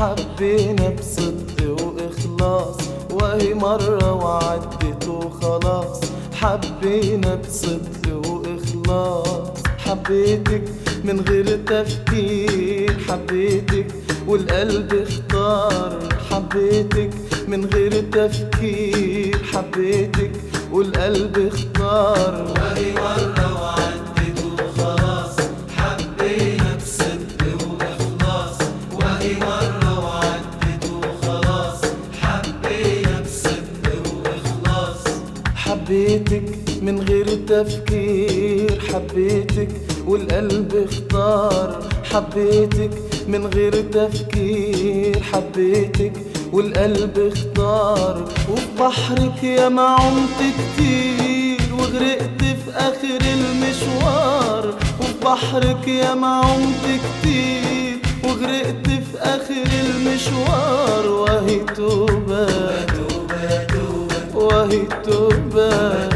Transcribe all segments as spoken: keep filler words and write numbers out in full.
حبينا بصدق وإخلاص، وهي مرة وعدت وخلاص. حبينا بصدق وإخلاص، حبيتك من غير تفكير، حبيتك والقلب اختار. حبيتك من غير تفكير، حبيتك والقلب اختار. وهي مرة وعدت وخلاص، حبينا بصدق وإخلاص. وهي مرة وعدت وخلاص، حبينا بصدق وإخلاص. حبيتك من غير تفكير، حبيتك والقلب اختار. حبيتك من غير تفكير، حبيتك والقلب اختار. وفي بحرك يا ما عمت كتير، وغرقت في آخر المشوار. وفي بحرك يا ما عمت كتير، وغرقت في آخر المشوار. وهي توبة توبة توبة، وهي توبة.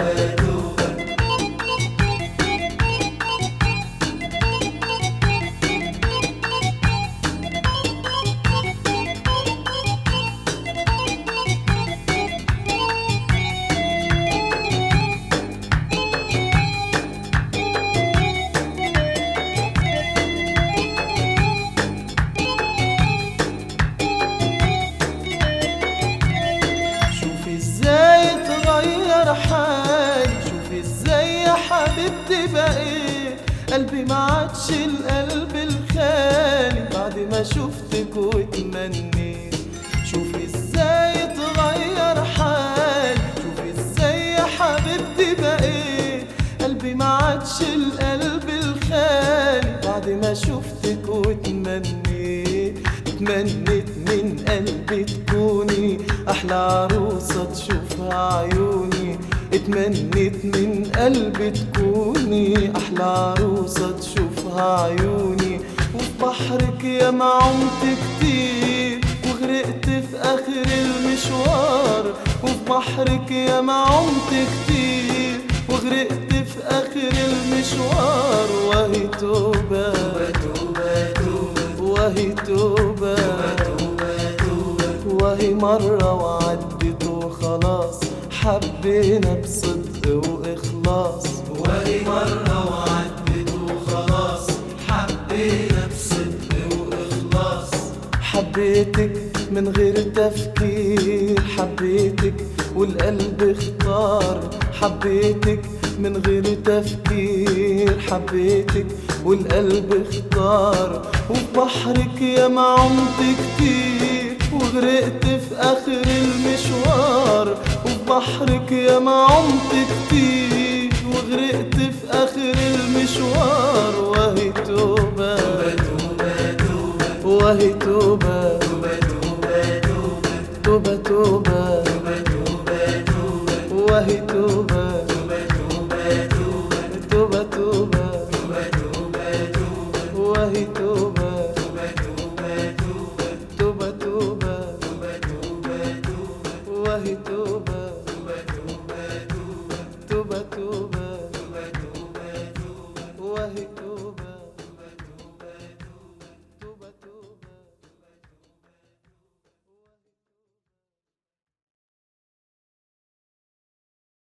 حالي شوفي ازاي يا حبيبتي بقيت، قلبي ما عادش القلب الخالي بعد ما شفتك واتمنيت. شوفي ازاي اتغير حالي، شوفي ازاي يا حبيبتي بقيت، قلبي ما عادش القلب الخالي بعد ما شفتك واتمنيت. اتمنيت من قلبي تكوني أحلى عروسة تشوفها عيوني. اتمنيت من قلبي تكوني أحلى عروسة تشوفها عيوني. وفي بحرك يا ما عمت كتير، وغرقت في آخر المشوار. وفي بحرك يا ما عمت كتير، وغرقت في آخر المشوار. وهي توبة توبة توبة، وهي توبة وهي مرة وعدت وخلاص. حبينا بصدق وإخلاص، وهي مرة وعدت وخلاص. حبينا بصدق وإخلاص. حبيتك من غير تفكير، حبيتك والقلب اختار. حبيتك من غير تفكير، حبيتك والقلب اختار. وفي بحرك يا ما عمت كتير، وغرقت في آخر المشوار. وفي بحرك يا ما عمت كتير، وغرقت في آخر المشوار. وهي توبة توبة توبة، وهي توبة توبة توبة توبة توبة وهي توبة توبة توبة وهي توبة توبة توبة وهي توبة توبة توبة وهي